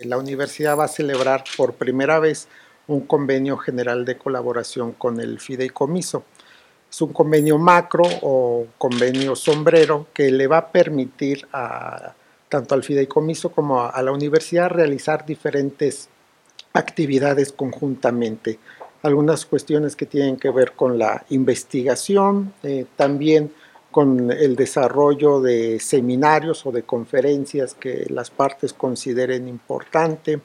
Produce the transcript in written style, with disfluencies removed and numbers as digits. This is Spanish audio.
La universidad va a celebrar por primera vez un convenio general de colaboración con el fideicomiso. Es un convenio macro o convenio sombrero que le va a permitir tanto al fideicomiso como a la universidad realizar diferentes actividades conjuntamente. Algunas cuestiones que tienen que ver con la investigación, también con el desarrollo de seminarios o de conferencias que las partes consideren importante,